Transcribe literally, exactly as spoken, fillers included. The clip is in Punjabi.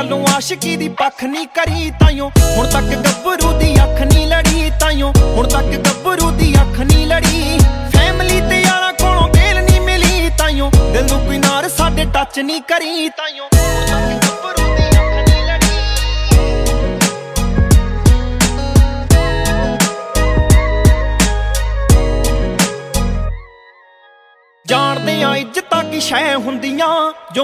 ਗੱਲੋਂ ਆਸ਼ਕੀ ਦੀ ਪੱਖ ਨਹੀਂ ਕਰੀ ਤਾਈਓ ਹੁਣ ਤੱਕ ਗੱਭਰੂ ਦੀ ਅੱਖ ਨਹੀਂ ਲੜੀ ਤਾਈਓ ਹੁਣ ਤੱਕ ਗੱਭਰੂ ਦੀ ਅੱਖ ਨਹੀਂ ਲੜੀ ਫੈਮਿਲੀ ਤੇ ਯਾਰਾਂ ਕੋਲੋਂ ਗੇਲ ਨਹੀਂ ਮਿਲੀ ਤਾਈਓ ਦਿਲ ਨੂੰ ਕੋਈ ਨਾਰ ਸਾਡੇ ਟੱਚ ਨਹੀਂ ਕਰੀ ਤਾਈਓ ਹੁਣ ਤੱਕ ਗੱਭਰੂ ਦੀ ਅੱਖ ਨਹੀਂ ਲੜੀ ਜਾਣਦੇ ਆ ਇੱਜ਼ਤਾਂ ਕੀ ਸ਼ੈ ਹੁੰਦੀਆਂ ਜੋ